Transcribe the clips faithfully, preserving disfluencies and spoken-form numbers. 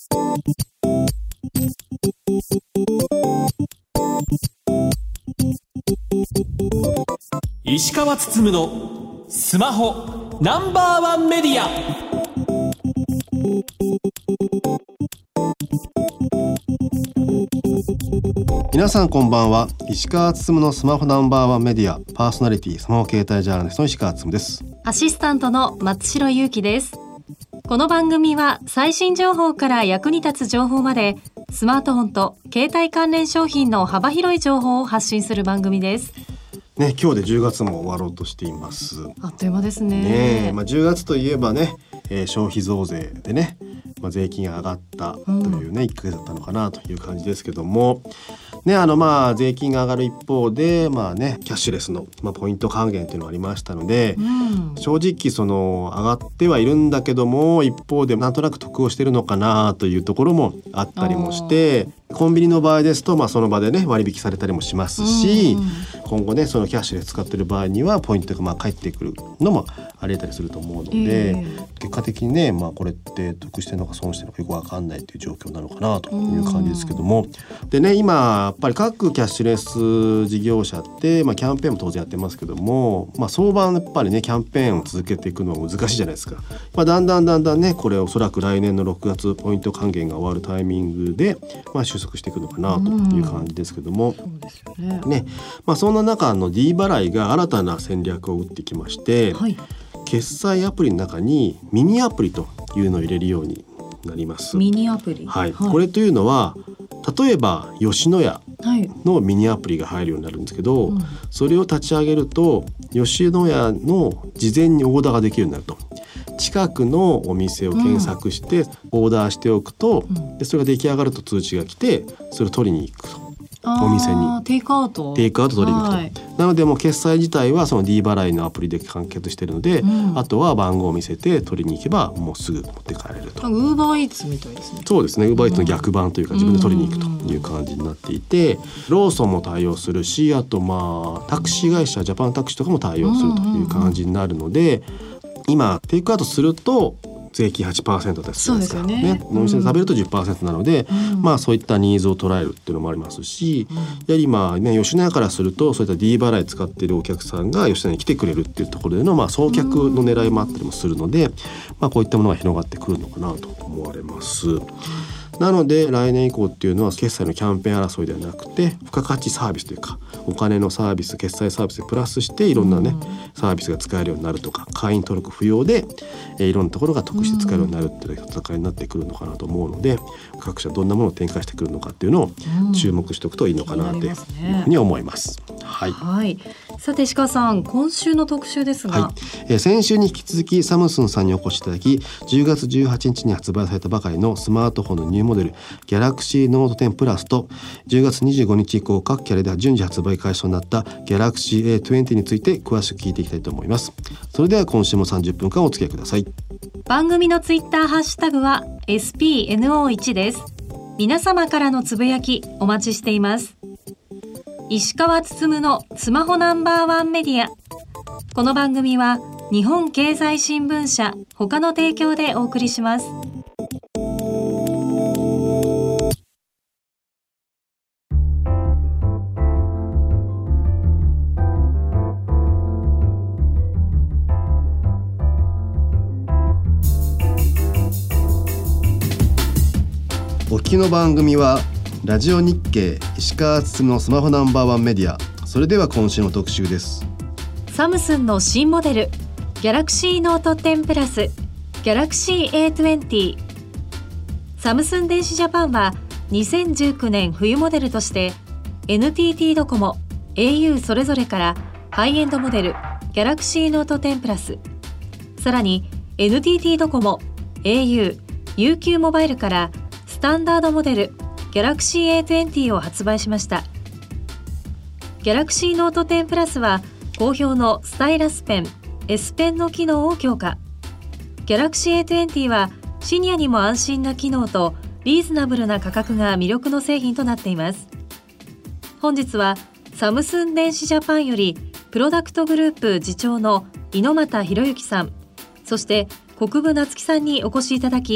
石川つつむのスマホナンバーワンメディア。 皆さんこんばんは。石川つつむのスマホナンバーワンメディアパーソナリティスマホ携帯ジャーナリストの石川つつむです。 アシスタントの松代ゆうきです。この番組は最新情報から役に立つ情報までスマートフォンと携帯関連商品の幅広い情報を発信する番組ですね、今日でじゅうがつも終わろうとしています。 あっという間ですね。 ねえ、まあ、じゅうがつといえばね、えー、消費増税でね、まあ、税金が上がったというね、うん、いっかげつだったのかなという感じですけどもね、あのまあ税金が上がる一方で、まあね、キャッシュレスの、まあ、ポイント還元というのがありましたので、うん、正直その上がってはいるんだけども一方でなんとなく得をしてるのかなというところもあったりもして、コンビニの場合ですと、まあ、その場でね割引されたりもしますし、うん、今後ねそのキャッシュレス使ってる場合にはポイントがまあ返ってくるのもあり得たりすると思うので、えー、結果的にね、まあ、これって得してるのか損してるのかよく分かんないという状況なのかなという感じですけども、でね今やっぱり各キャッシュレス事業者って、まあ、キャンペーンも当然やってますけども、まあ、相場やっぱりねキャンペーンを続けていくのは難しいじゃないですか。まあ、だんだんだんだんねこれおそらく来年のろくがつポイント還元が終わるタイミングで、まあ、収束していくのかなという感じですけども、そうですよね。ね、まあ、そんな中の D 払いが新たな戦略を打ってきまして、はい、決済アプリの中にミニアプリというのを入れるようになります。 ミニアプリ、 はいはい、これというのは例えば吉野家のミニアプリが入るようになるんですけど、はい、それを立ち上げると吉野家の事前にオーダーができるようになると。近くのお店を検索してオーダーしておくと、うん、でそれが出来上がると通知が来てそれを取りに行くと。お店にテイクアウトテイクアウト取りに行くと、はい、なのでもう決済自体はその D 払いのアプリで完結しているので、うん、あとは番号を見せて取りに行けばもうすぐ持って帰れると。 ウーバーイーツみたいですね。 そうですね、ウーバーイーツの逆版というか自分で取りに行くという感じになっていて、ローソンも対応するし、あとまあタクシー会社ジャパンタクシーとかも対応するという感じになるので、今テイクアウトすると税金 はちパーセント ですから、 そうですよね。 お店で食べると じゅっパーセント なので、うん、まあそういったニーズを捉えるっていうのもありますし、うん、やはりまあね吉野家からするとそういった D 払い使っているお客さんが吉野家に来てくれるっていうところでのまあ送客の狙いもあったりもするので、うん、まあこういったものが広がってくるのかなと思われます。なので来年以降っていうのは決済のキャンペーン争いではなくて付加価値サービスというかお金のサービス決済サービスでプラスしていろんなね、うん、サービスが使えるようになるとか会員登録不要で、えー、いろんなところが得して使えるようになるっていう戦いになってくるのかなと思うので、各社どんなものを展開してくるのかっていうのを注目しておくといいのかなというふうに思います。はい、はい、 さて石川さん今週の特集ですが、 はい、えー、先週に引き続きサムスンさんにお越しいただきじゅうがつじゅうはちにちに発売されたばかりのスマートフォンのニューモデル Galaxy Note テンプラスとじゅうがつにじゅうごにち以降各キャラで順次発売開始となった Galaxy エーにじゅうについて詳しく聞いていきたいと思います。それでは今週もさんじゅっぷんかんお付き合いください。 番組のツイッターハッシュタグは エスピーエヌオーワン です。皆様からのつぶやきお待ちしています。石川つつむのスマホナンバーワンメディア。この番組は日本経済新聞社他の提供でお送りします。 お聞きの番組はラジオ日経石川つつむのスマホナンバーワンメディア。それでは今週の特集です。 サムスンの新モデル Galaxy Note テンプラス Galaxy エーにじゅう。サムスン電子ジャパンはにせんじゅうきゅうねん冬モデルとして エヌティーティー ドコモ エーユー それぞれからハイエンドモデル Galaxy Note テンプラス、さらに エヌティーティー ドコモ エーユー ユーキュー モバイルからスタンダードモデル Galaxy エーにじゅうを発売しました。 Galaxy Note テンプラスは好評のスタイラスペン S ペンの機能を強化。 Galaxy エーにじゅうはシニアにも安心な機能とリーズナブルな価格が魅力の製品となっています。本日はサムスン電子ジャパンよりプロダクトグループ次長の猪俣博之さん、そして国分夏樹さんにお越しいただき、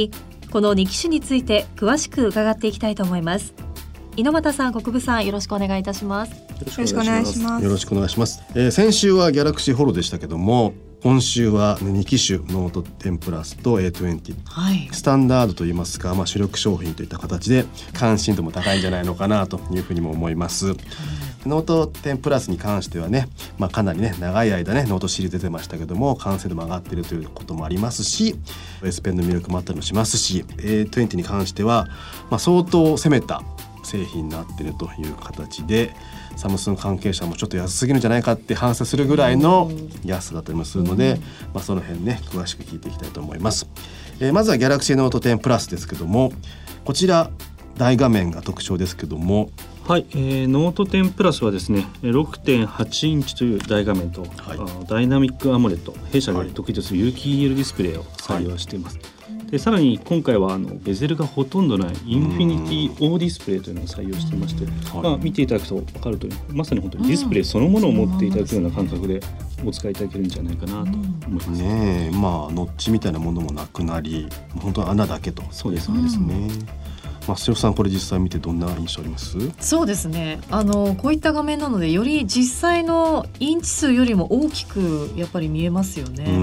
このに機種について詳しく伺っていきたいと思います。猪俣さん、国分さん、よろしくお願いいたします。 よろしくお願いします。 よろしくお願いします。えー、先週はギャラクシーホロでしたけども、今週はに機種ノートテンプラスと エーにじゅう、はい、スタンダードといいますか、まあ、主力商品といった形で関心度も高いんじゃないのかなというふうにも思います。うん、ノートテンプラスに関してはね、まあ、かなりね長い間ねノートシリーズ出てましたけども、完成度も上がっているということもありますし、Sペンの魅力もあったりもしますし、 エーにじゅう に関しては、まあ、相当攻めた製品になっているという形で、サムスン関係者もちょっと安すぎるんじゃないかって反省するぐらいの安さだったりもするので、まあ、その辺ね詳しく聞いていきたいと思います。えー、まずは Galaxy Note テンプラスですけども、こちら大画面が特徴ですけども、 はい、えー、ノートテンプラスはですね ろくてんはち インチという大画面と、はい、ダイナミックアモレット、弊社で得意とする有機 イーエル ディスプレイを採用しています。はい、でさらに今回はあのベゼルがほとんどないインフィニティ O ディスプレイというのを採用していまして、まあ、見ていただくと分かるとおり、まさに本当にディスプレイそのものを持っていただくような感覚でお使いいただけるんじゃないかなと思います。 ねえ、まあノッチみたいなものもなくなり、本当に穴だけと。そうですね。まあ、瀬尾さん、これ実際見てどんな印象あります？ そうですね、あのこういった画面なのでより実際のインチ数よりも大きくやっぱり見えますよね。 うん、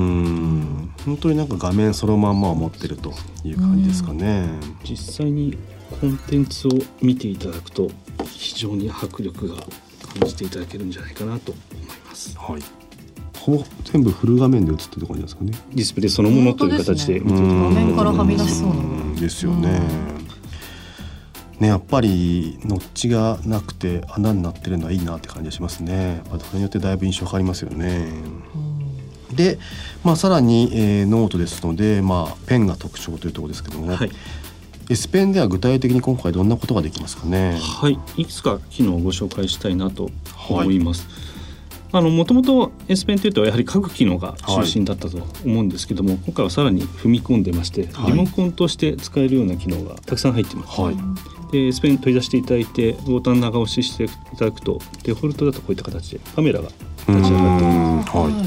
本当になんか画面そのまんまを持ってるという感じですかね。 実際にコンテンツを見ていただくと非常に迫力が感じていただけるんじゃないかなと思います。 はい、ほぼ全部フル画面で映ってる感じですかね。 ディスプレイそのものという形で見ていただける、 画面からはみ出しそうなですよね。ね、やっぱりノッチがなくて穴になってるのはいいなって感じがしますね。それによってだいぶ印象変わりますよね。うん、で、まあ、さらに、えー、ノートですので、まあ、ペンが特徴というところですけども、はい、S ペンでは具体的に今回どんなことができますかね。 はい、いくつか機能をご紹介したいなと思います。はい、あのもともと S ペンというとやはり書く機能が中心だったと思うんですけども、はい、今回はさらに踏み込んでまして、はい、リモコンとして使えるような機能がたくさん入っています。はい、で S ペン取り出していただいてボタン長押ししていただくと、デフォルトだとこういった形でカメラが立ち上がっております。はい、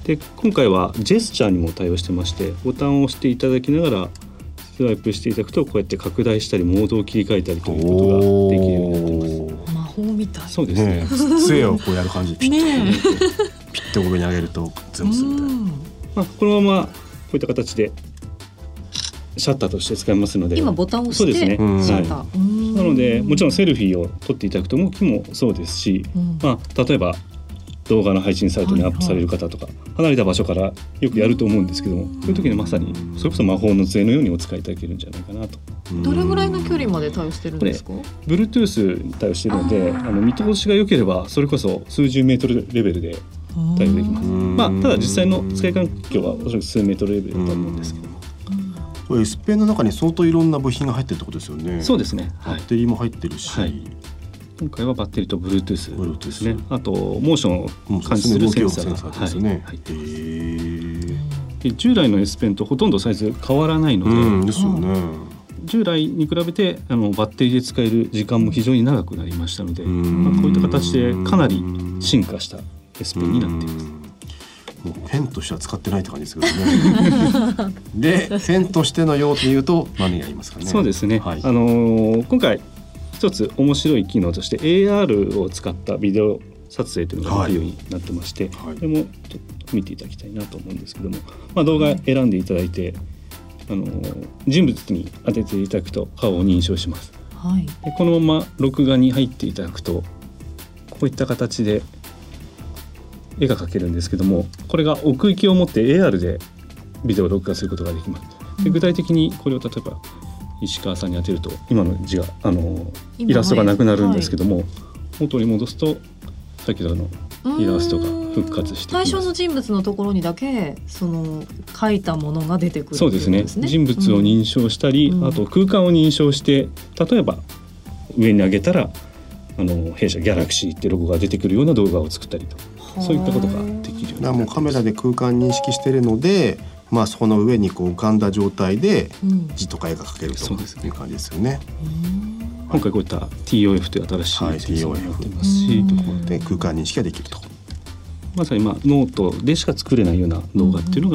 で今回はジェスチャーにも対応してまして、ボタンを押していただきながらスワイプしていただくとこうやって拡大したりモードを切り替えたりということができるようになってます。 魔法みたい。 そうですね。 杖をこうやる感じでピッと、ね、ピッと上に上げるとズームするみたいな。 まあ、このままこういった形でシャッターとして使えますので、 今ボタンを押して、そうですね、シャッター、 なのでもちろんセルフィーを撮っていただくと動きもそうですし、うん、まあ、例えば動画の配信サイトにアップされる方とか、はいはい、離れた場所からよくやると思うんですけども、そういう時にまさにそれこそ魔法の杖のようにお使いいただけるんじゃないかなと。 どれぐらいの距離まで対応してるんですか？ Bluetooth に対応しているので、あの見通しが良ければそれこそ数十メートルレベルで対応できます。まあ、ただ実際の使い環境はおそらく数メートルレベルだと思うんですけども、 これ S ペンの中に相当いろんな部品が入ってるってことですよね。 そうですね、 バッテリーも入ってるし、はい、 今回はバッテリーと Bluetooth ですね。あとモーションを感知するセンサーがですね。はい、へー。で従来の S ペンとほとんどサイズ変わらないので、 うんですよね。 従来に比べてあのバッテリーで使える時間も非常に長くなりましたので、まあ、こういった形でかなり進化した S ペンになっています。 もうペンとしては使ってないって感じですけどね。でペンとしての用途でいうと何がありますかね。 そうですね、はい、あのー、今回一つ面白い機能として エーアール を使ったビデオ撮影というのができるようになってまして、はい、これもちょっと見ていただきたいなと思うんですけども、まあ、動画選んでいただいて、あのー、人物に当てていただくと顔を認証します。はい、でこのまま録画に入っていただくとこういった形で絵が描けるんですけども、これが奥行きを持って エーアール でビデオを録画することができます。で具体的にこれを例えば石川さんに当てると今の字があのイラストがなくなるんですけども、はい、元に戻すと先ほどのイラストが復活してきます。 対象の人物のところにだけその描いたものが出てくる、ね、 そうですね。人物を認証したり、うん、あと空間を認証して、例えば上に上げたらあの弊社ギャラクシーってロゴが出てくるような動画を作ったりと、そういったことができるようになってます。 もうカメラで空間認識しているので、まあ、そこの上にこう浮かんだ状態で字とか絵が描けるという感じですよね。 今回こういった ティーオーエフ という新しいセンサーになってますし、 で空間認識ができると。 まさにまあノートでしか作れないような動画っていうのが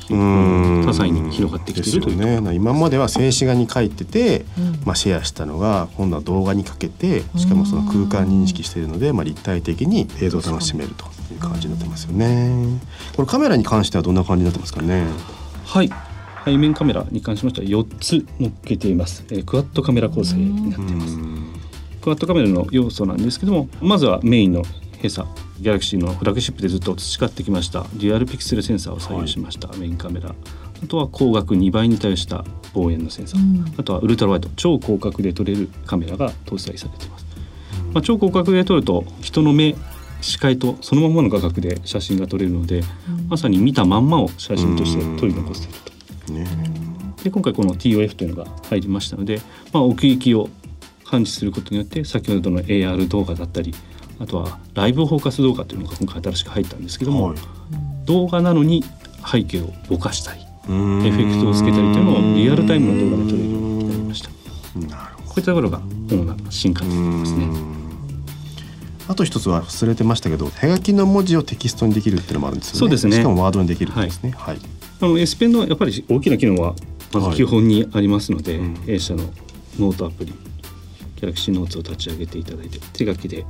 多彩に広がってきているというですよね。今までは静止画に描いてて、 うんまあ、シェアしたのが今度は動画にかけて、しかもその空間認識しているので、まあ、立体的に映像を楽しめるという感じになってますよね。これカメラに関してはどんな感じになってますかね。 はい、背面カメラに関しましてはよっつ載っけています、えー、クワッドカメラ構成になっています。クワッドカメラの要素なんですけども、まずはメインの弊社ギャラクシーのフラッグシップでずっと培ってきましたデュアルピクセルセンサーを採用しましたメインカメラ、あとは光学にばいに対応した望遠のセンサー、うん、あとはウルトラワイド超広角で撮れるカメラが搭載されています、まあ、超広角で撮ると人の目視界とそのままの画角で写真が撮れるので、うん、まさに見たまんまを写真として撮り残せると、ね、で今回この ティーオーエフ というのが入りましたので、まあ、奥行きを感知することによって先ほどの エーアール 動画だったり、あとはライブフォーカス動画というのが今回新しく入ったんですけども、はい、動画なのに背景をぼかしたりエフェクトをつけたりというのをリアルタイムの動画で撮れるようになりました。なるほど。こういったところが主な進化となりますね。 あと一つは忘れてましたけど、手書きの文字をテキストにできるっていうのもあるんですよね。 そうですね。 しかもワードにできるんですね。はい。はい、 あの S ペンのやっぱり大きな機能はまず基本にありますので、はい、弊社のノートアプリギャラクシーノーツを立ち上げていただいて、手書きで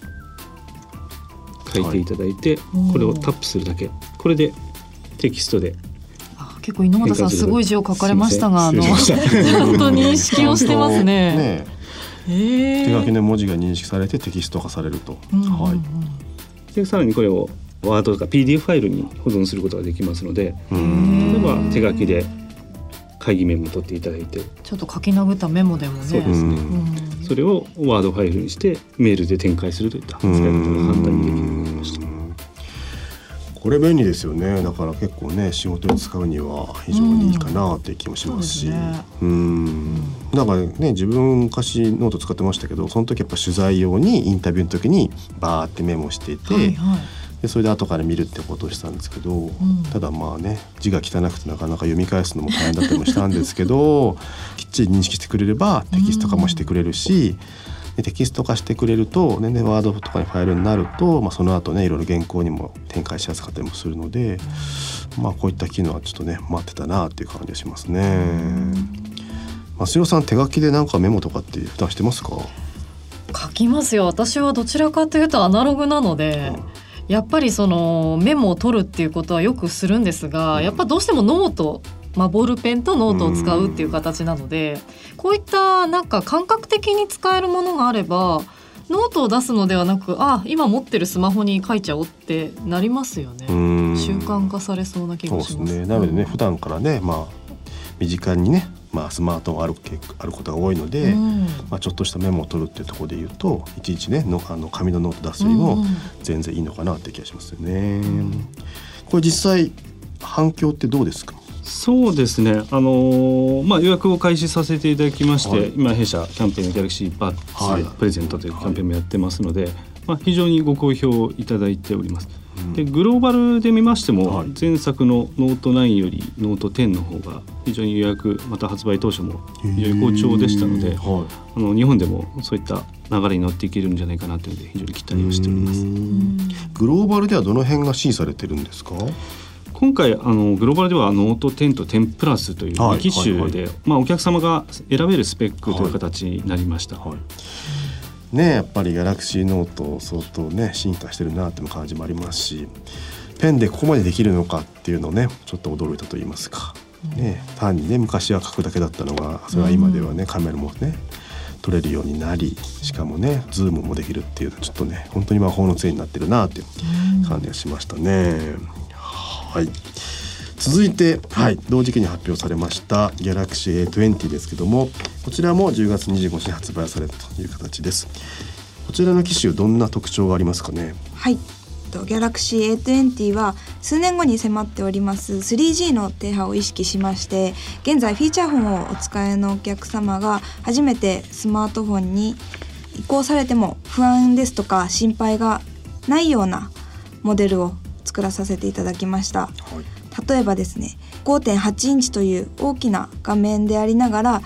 書いていただいて、はい、これをタップするだけ、これでテキストで。 あ、結構猪俣さんすごい字を書かれましたが、あのちゃんと認識をしてますね。ねえ、手書きの文字が認識されてテキスト化されると、うんうんうん、はい、 でさらにこれをワードとか ピーディーエフ ファイルに保存することができますので、例えば手書きで会議メモを取っていただいて、 ちょっと書き殴ったメモでもね、 そうですね、うん、それをワードファイルにしてメールで展開するといった使い方が簡単にできるようになりました。 これ便利ですよね。だから結構ね、仕事に使うには非常にいいかなっていう気もしますし、うん、うん、なんかね、自分昔ノート使ってましたけど、その時やっぱ取材用にインタビューの時にバーってメモしていて、はいはい、でそれで後から見るってことをしたんですけど、うん、ただまあね、字が汚くてなかなか読み返すのも大変だったりもしたんですけどきっちり認識してくれればテキスト化もしてくれるし、でテキスト化してくれると、ね、ワードとかにファイルになると、まあ、その後ね、いろいろ原稿にも展開しやすかったりもするので、まあ、こういった機能はちょっとね待ってたなっていう感じがしますね。増代さん、手書きでなんかメモとかって普段してますか？ 書きますよ。私はどちらかというとアナログなので、うん、やっぱりそのメモを取るっていうことはよくするんですが、うん、やっぱどうしてもノート、まあ、ボールペンとノートを使うっていう形なので、こういったなんか感覚的に使えるものがあれば、ノートを出すのではなく、あ、今持ってるスマホに書いちゃおうってなりますよね。習慣化されそうな気がします。 そうですね。なのでね、普段からね、まあ、身近にね、まあ、スマートフォンがある、あることが多いので、まあ、ちょっとしたメモを取るっていうところで言うと、いちいちねのあの紙のノート出すよりも全然いいのかなって気がしますよね。これ実際反響ってどうですか？ そうですね、あのーまあ、予約を開始させていただきまして、はい、今弊社キャンペーンのギャラクシーバッジプレゼントというキャンペーンもやってますので、はい、まあ、非常にご好評いただいております。でグローバルで見ましても、はい、前作のノートナインよりノートテンの方が非常に予約、また発売当初も非常に好調でしたので、はい、あの日本でもそういった流れに乗っていけるんじゃないかなというので非常に期待をしております。 グローバルではどの辺が支持されてるんですか？ 今回あのグローバルではノートテンとテンプラスというに機種で、はいはいはい、まあ、お客様が選べるスペックという形になりました。はいはい、 ね、やっぱりギャラクシーノート相当ね進化してるなっていう感じもありますし、ペンでここまでできるのかっていうのをねちょっと驚いたと言いますか、うん、ね、単にね昔は書くだけだったのが、それは今ではね、うん、カメラもね撮れるようになり、しかもねズームもできるっていう、ちょっとね本当に魔法の杖になってるなっていう感じがしましたね。うん、はい、続いて、はい、同時期に発表されましたギャラクシーエーにじゅうですけども、こちらもじゅうがつにじゅうごにちに発売されたという形です。こちらの機種、どんな特徴がありますかね？ はい、ギャラクシーエーにじゅうは数年後に迫っております スリージー の停波を意識しまして、現在フィーチャーフォンをお使いのお客様が初めてスマートフォンに移行されても不安ですとか心配がないようなモデルを作らさせていただきました。はい、例えばですね、ごてんはちインチという大きな画面でありながら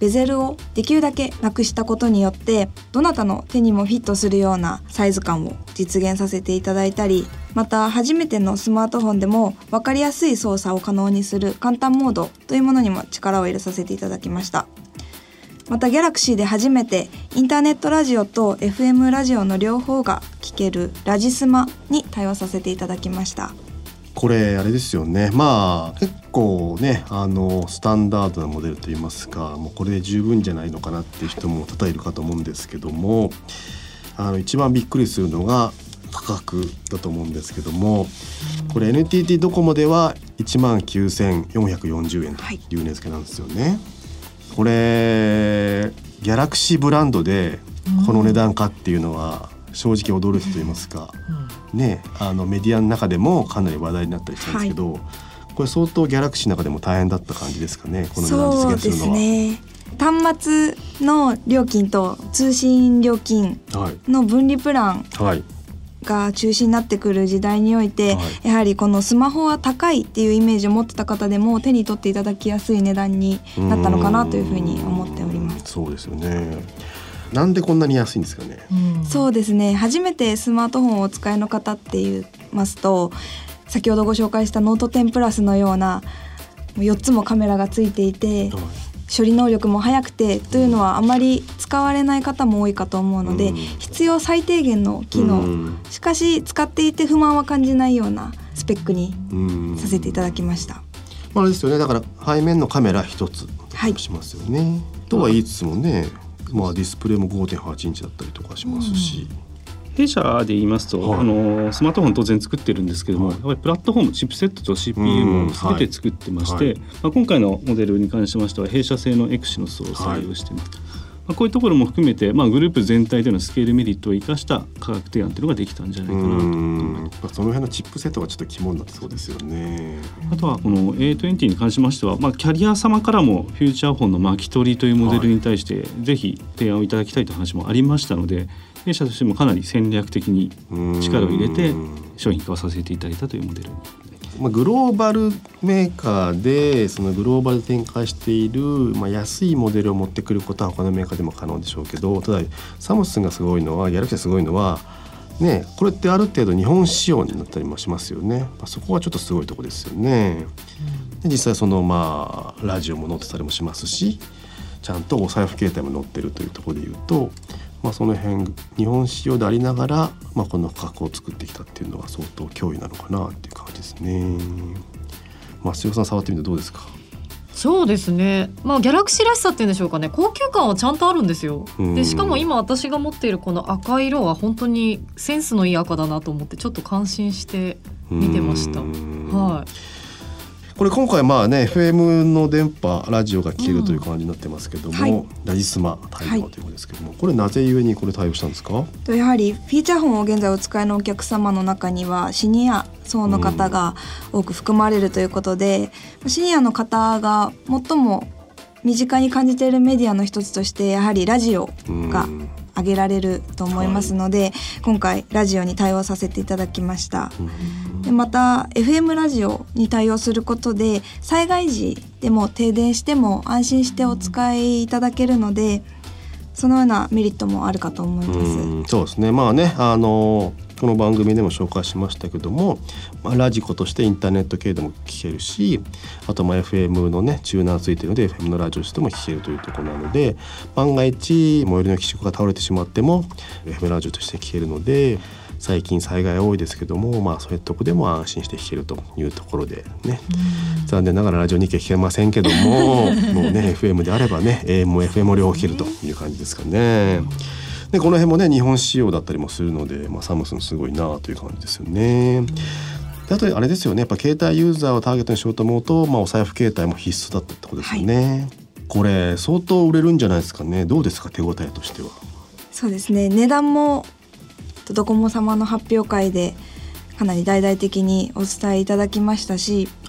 ベゼルをできるだけなくしたことによってどなたの手にもフィットするようなサイズ感を実現させていただいたり、また初めてのスマートフォンでも分かりやすい操作を可能にする簡単モードというものにも力を入れさせていただきました。またギャラクシーで初めてインターネットラジオと エフエム ラジオの両方が聞けるラジスマに対応させていただきました。 これあれですよね、まあ結構ねあのスタンダードなモデルといいますか、もうこれで十分じゃないのかなっていう人も多々いるかと思うんですけども、あの一番びっくりするのが価格だと思うんですけども、これ エヌティーティー ドコモではいちまんきゅうせんよんひゃくよんじゅうえんという値付けなんですよね、はい、これギャラクシーブランドでこの値段かっていうのは正直驚きと言いますか、うんね、あのメディアの中でもかなり話題になったりしたんですけど、はい、これ相当ギャラクシーの中でも大変だった感じですかね、この値段実現するのは。 そうですね、端末の料金と通信料金の分離プランが中心になってくる時代において、はい、やはりこのスマホは高いっていうイメージを持ってた方でも手に取っていただきやすい値段になったのかなというふうに思っております。 そうですよね。なんでこんなに安いんですかね。 うん、そうですね、初めてスマートフォンをお使いの方って言いますと、先ほどご紹介したノートテンプラスのようなよっつもカメラがついていて、はい、処理能力も速くてというのはあまり使われない方も多いかと思うので、うん、必要最低限の機能、うん、しかし使っていて不満は感じないようなスペックにさせていただきました。 まあ、あれですよね、だから背面のカメラ一つしますよね、はい、とは言いつつもね、まあ、ディスプレイも ごてんはちインチだったりとかしますし、 うん、弊社で言いますと、はい、あのスマートフォン当然作ってるんですけども、はい、やっぱりプラットフォームチップセットと シーピーユー も全て作ってまして、はいはい、まあ、今回のモデルに関しましては弊社製のエクシノスを採用しています、はい、まあ、こういうところも含めて、まあ、グループ全体でのスケールメリットを生かした価格提案というのができたんじゃないかなと思います。 その辺のチップセットがちょっと肝になってそうですよね。 あとはこの エートゥエンティー に関しましては、まあ、キャリア様からもフューチャーフォンの巻き取りというモデルに対してぜひ提案をいただきたいという話もありましたので、弊社としてもかなり戦略的に力を入れて商品化をさせていただいたというモデルに。 まあ、グローバルメーカーでそのグローバルで展開している、まあ、安いモデルを持ってくることは他のメーカーでも可能でしょうけど、ただサムスンがすごいのは、ギャラクシーがすごいのはね、これってある程度日本仕様になったりもしますよね、まあ、そこはちょっとすごいところですよね、うん、で実際そのまあラジオも載ってたりもしますし、ちゃんとお財布携帯も載ってるというところでいうと、まあ、その辺日本仕様でありながら、まあ、この価格を作ってきたっていうのは相当脅威なのかなっていう感じですね。増代さん触ってみてどうですか。 そうですね、まあ、ギャラクシーらしさっていうんでしょうかね、高級感はちゃんとあるんですよ。でしかも今私が持っているこの赤色は本当にセンスのいい赤だなと思ってちょっと感心して見てました。はい、 これ今回まあね エフエム の電波ラジオが聞けるという感じになってますけども、うん、はい、ラジスマ対応ということですけども、はい、これなぜゆえにこれ対応したんですか。 やはりフィーチャーフォンを現在お使いのお客様の中にはシニア層の方が多く含まれるということで、うん、シニアの方が最も身近に感じているメディアの一つとしてやはりラジオが挙げられると思いますので、はい、今回ラジオに対応させていただきました。うん、でまた エフエム ラジオに対応することで災害時でも停電しても安心してお使いいただけるので、そのようなメリットもあるかと思います。 うん、そうですね、まあね、あのこの番組でも紹介しましたけども、まあ、ラジコとしてインターネット系でも聞けるし、あとまあ エフエム のねチューナーついてるので エフエム のラジオとしても聞けるというところなので、万が一最寄りの機種が倒れてしまっても エフエム ラジオとして聞けるので、最近災害多いですけども、まあ、そういうとこでも安心して聞けるというところでね、残念ながらラジオにきゃ聞けませんけどももうね エフエム であればね エーエム も エフエム も両方聞けるという感じですかね。でこの辺もね日本仕様だったりもするので、まあ、サムスンすごいなという感じですよね。であとあれですよね、やっぱ携帯ユーザーをターゲットにしようと思うと、まあ、お財布携帯も必須だったってことですよね。はい、これ相当売れるんじゃないですかね。どうですか手応えとしては。 そうですね、値段もドコモ様の発表会でかなり大々的にお伝えいただきましたし、はい、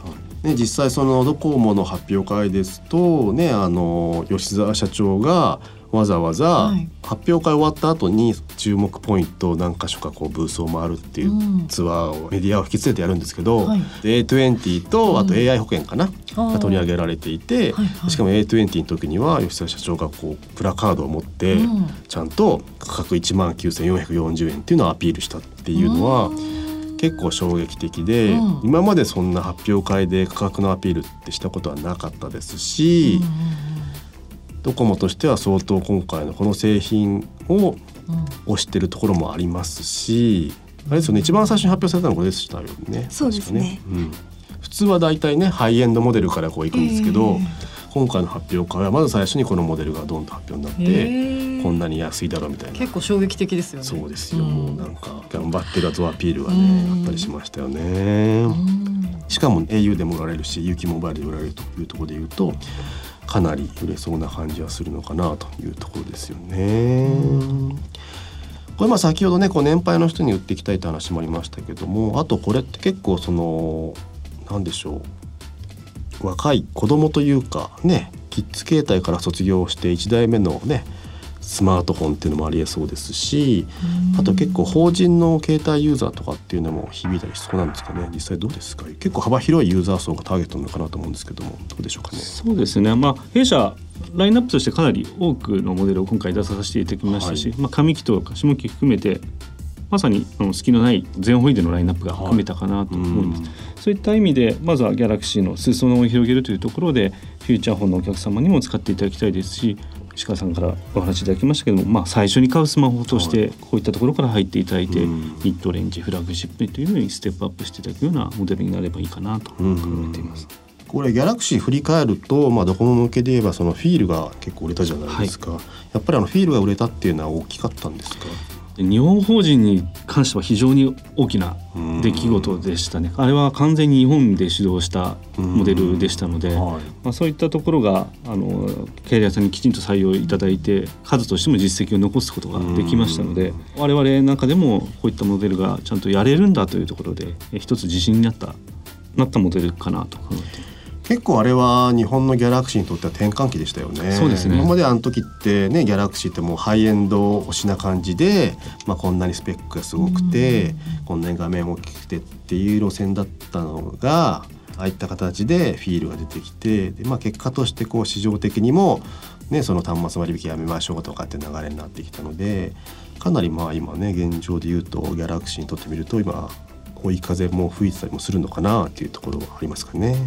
ね、実際そのドコモの発表会ですと、ね、あの吉澤社長がわざわざ発表会終わった後に注目ポイントを何か所かこうブースを回るっていうツアーをメディアを引き連れてやるんですけど、はい、エーにじゅうとあと エーアイ 保険かな、うん、が取り上げられていて、はいはい、しかも エーにじゅうの時には吉澤社長がこうプラカードを持ってちゃんと価格いちまんきゅうせんよんひゃくよんじゅうえんっていうのをアピールしたっていうのは結構衝撃的で、うん、今までそんな発表会で価格のアピールってしたことはなかったですし、うん、ドコモとしては相当今回のこの製品を推してるところもありますし、あれですよね、一番最初に発表されたのこれでしたよね。 そうですね、 うん、普通はだいたいねハイエンドモデルからこういくんですけど、えー、今回の発表会はまず最初にこのモデルがドンと発表になって、えー、こんなに安いだろうみたいな。 結構衝撃的ですよね。 そうですよ、うん、なんか頑張ってるぞアピールがね、やっぱりしましたよね。しかも エーユー でも売られるし ユーキー モバイルで売られるというところでいうとかなり売れそうな感じはするのかなというところですよね。これまあ先ほどねこう年配の人に売っていきたいという話もありましたけども、あとこれって結構そのなんでしょう、若い子供というかね、キッズ携帯から卒業していちだいめのねスマートフォンっていうのもありえそうですし、あと結構法人の携帯ユーザーとかっていうのも響いたりしそうなんですかね。実際どうですか。結構幅広いユーザー層がターゲットなのかなと思うんですけども、どうでしょうかね。 そうですね、まあ、弊社ラインナップとしてかなり多くのモデルを今回出させていただきましたし、はい、まあ、上期と下期含めてまさにあの隙のない全方位でのラインナップが含めたかなと思います、はい、うん、そういった意味でまずはギャラクシーの裾野を広げるというところでフューチャーフォンのお客様にも使っていただきたいですし、石川さんからお話いただきましたけども、まあ、最初に買うスマホとしてこういったところから入っていただいて、はい、ミッドレンジフラッグシップというのにステップアップしていただくようなモデルになればいいかなと考えています、 うん、これギャラクシー振り返ると、まあ、ドコモ向けで言えばそのフィールが結構売れたじゃないですか、はい、やっぱりあのフィールが売れたっていうのは大きかったんですか。 日本法人に関しては非常に大きな出来事でしたね。あれは完全に日本で主導したモデルでしたので、はい、まあ、そういったところがあのキャリアさんにきちんと採用いただいて数としても実績を残すことができましたので、我々の中でもこういったモデルがちゃんとやれるんだというところで一つ自信になったなったモデルかなと考えています。 結構あれは日本のギャラクシーにとっては転換期でしたよね。 そうですね。 今まであの時ってねギャラクシーってもうハイエンド推しな感じで、まあ、こんなにスペックがすごくてこんなに画面大きくてっていう路線だったのが、ああいった形でフィールが出てきて、で、まあ、結果としてこう市場的にも、ね、その端末割引やめましょうとかって流れになってきたので、かなりまあ今ね現状で言うとギャラクシーにとってみると今追い風も吹いてたりもするのかなっていうところはありますかね。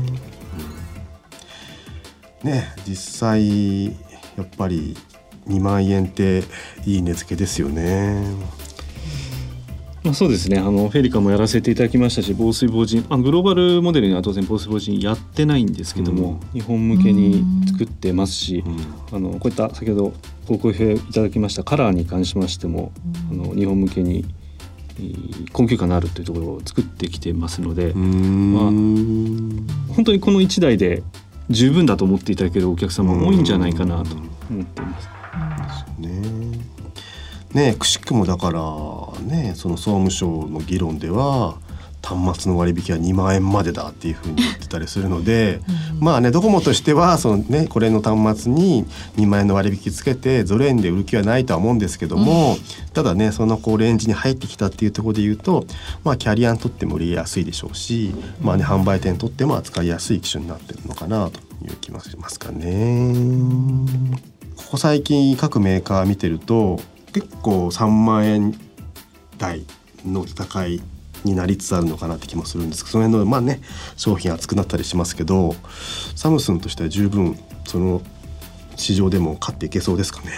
ね、実際やっぱりにまんえんっていい値付けですよね。 まあ、そうですね、あのフェリカもやらせていただきましたし、防水防塵、まあ、グローバルモデルには当然防水防塵やってないんですけども、うん、日本向けに作ってますし、うん、あのこういった先ほどご好評いただきましたカラーに関しましても、うん、あの日本向けに高級感のあるというところを作ってきてますので、まあ、本当にこのいちだいで十分だと思っていただけるお客様も多いんじゃないかなと思っています。 ねえ、くしくもだからね、その総務省の議論では端末の割引はにまんえんまでだっていうふうに言ってたりするので、うん、まあねドコモとしてはその、ね、これの端末ににまんえんの割引つけてゼロえんで売る気はないとは思うんですけども、うん、ただねそのこうレンジに入ってきたっていうところで言うと、まあ、キャリアにとっても売りやすいでしょうし、まあね、販売店にとっても扱いやすい機種になってるのかなという気もしますかね。ここ最近各メーカー見てると結構さんまんえん台の戦いになりつつあるのかなって気もするんですけど、その辺のまあね商品厚くなったりしますけど、サムスンとしては十分その市場でも勝っていけそうですかね。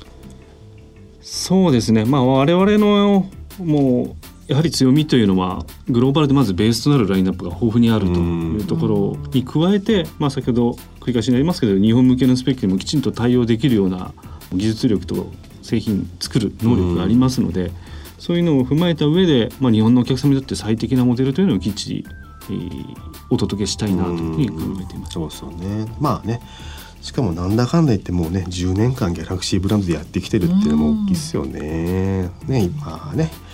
そうですね、まあ、我々のもうやはり強みというのはグローバルでまずベースとなるラインナップが豊富にあるというところに加えて、まあ、先ほど繰り返しになりますけど日本向けのスペックにもきちんと対応できるような技術力と製品作る能力がありますので、そういうのを踏まえた上で、まあ、日本のお客様にとって最適なモデルというのをきっちり、えー、お届けしたいなというふうに考えています。 そうですよね。まあね、しかもなんだかんだ言ってもうねじゅうねんかんギャラクシーブランドでやってきてるっていうのも大きいですよね。ね、今ね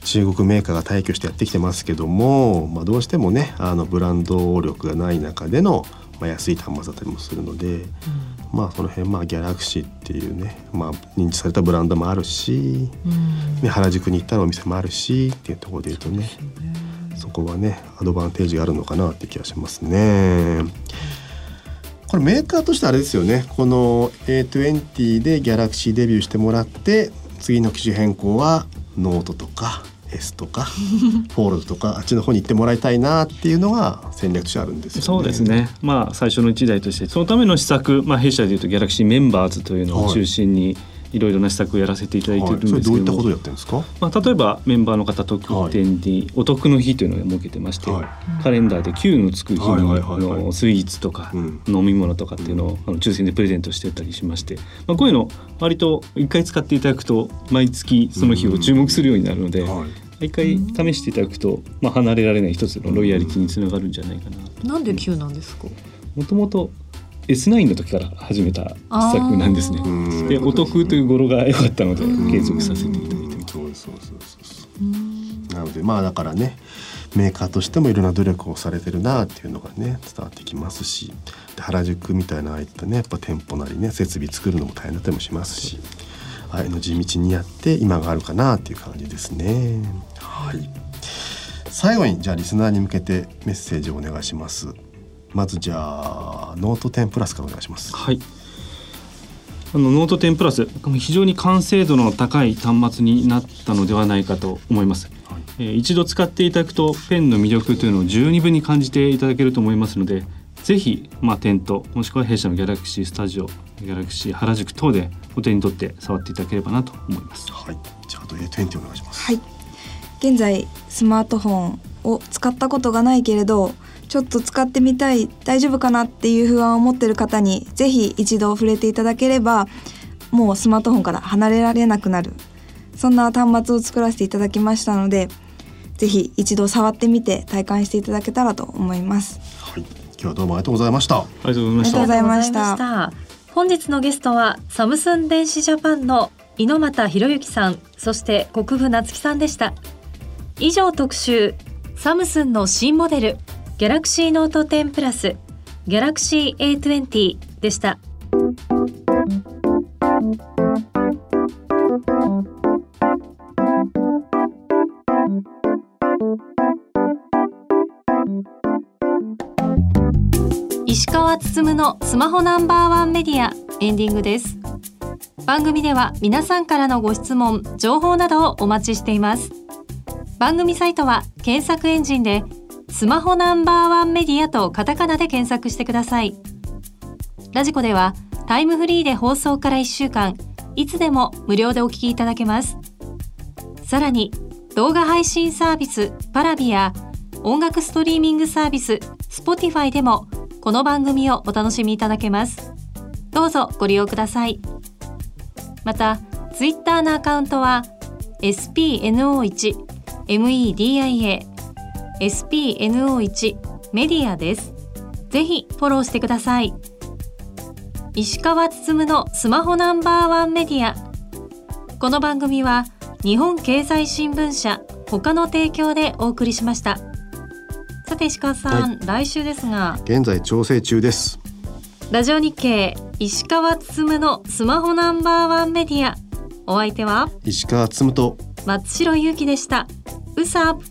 中国メーカーが大挙してやってきてますけども、まあ、どうしてもねあのブランド力がない中での、まあ、安い端末だったりもするので、うん、まあその辺まあギャラクシーっていうね、まあ、認知されたブランドもあるし、うんね、原宿に行ったらお店もあるしっていうところで言うとね、そこはねアドバンテージがあるのかなって気がしますね。これメーカーとしてあれですよね、この エーにじゅう でギャラクシーデビューしてもらって次の機種変更はノートとか S とかフォールドとかあっちの方に行ってもらいたいなっていうのが戦略としてあるんですよね。 そうですね、まあ、最初の一台としてそのための施策、まあ、弊社でいうとギャラクシーメンバーズというのを中心に、はいいろいろな施策をやらせていただいているんですけども、はい、それどういったことをやってるんですか？まあ、例えばメンバーの方特典にお得の日というのを設けてまして、はい、カレンダーできゅうのつく日にのスイーツとか飲み物とかっていうのをあの抽選でプレゼントしてたりしまして、まあ、こういうの割といっかい使っていただくと毎月その日を注目するようになるので、いっかい試していただくと、まあ、離れられない一つのロイヤリティにつながるんじゃないかな。 なんできゅうなんですか？ もともとエスナイン の時から始めた施策なんですね。でお得という語呂が良かったので継続させていただいてみたい。 なのでまあだからねメーカーとしてもいろんな努力をされてるなっていうのがね伝わってきますし、で原宿みたいなああいったねやっぱ店舗なりね設備作るのも大変だったりもしますし、ああいうの地道にやって今があるかなっていう感じですね。はい。最後にじゃあリスナーに向けてメッセージをお願いします。まずじゃあノートテンプラスからお願いします。 はい、あのノートテンプラス非常に完成度の高い端末になったのではないかと思います。はい、えー、一度使っていただくとペンの魅力というのを十二分に感じていただけると思いますので、ぜひ、まあ、店頭もしくは弊社のギャラクシースタジオ、ギャラクシー原宿等でお手に取って触っていただければなと思います。 はい、じゃああと エーにじゅう お願いします。 はい、現在スマートフォンを使ったことがないけれどちょっと使ってみたい、大丈夫かなっていう不安を持っている方にぜひ一度触れていただければもうスマートフォンから離れられなくなる、そんな端末を作らせていただきましたので、ぜひ一度触ってみて体感していただけたらと思います。 はい、今日はどうもありがとうございました。 ありがとうございました。 ありがとうございました。 本日のゲストはサムスン電子ジャパンの猪俣博之さん、そして国分夏樹さんでした。以上特集サムスンの新モデルギャラクシーノートテンプラスギャラクシー エーにじゅう でした。石川つつむのスマホナンバーワンメディアエンディングです。番組では皆さんからのご質問、情報などをお待ちしています。番組サイトは検索エンジンでスマホナンバーワンメディアとカタカナで検索してください。ラジコではタイムフリーで放送からいっしゅうかんいつでも無料でお聞きいただけます。さらに動画配信サービスパラビや音楽ストリーミングサービス Spotify でもこの番組をお楽しみいただけます。どうぞご利用ください。またツイッターのアカウントは エスピーエヌオーワン メディア エスピーエヌオーワン メディアです。ぜひフォローしてください。石川つつむのスマホナンバーワンメディア。この番組は日本経済新聞社他の提供でお送りしました。さて石川さん、はい、来週ですが現在調整中です。 ラジオ日経石川つつむのスマホナンバーワンメディア、お相手は石川つつむと松代ゆうきでした。うさ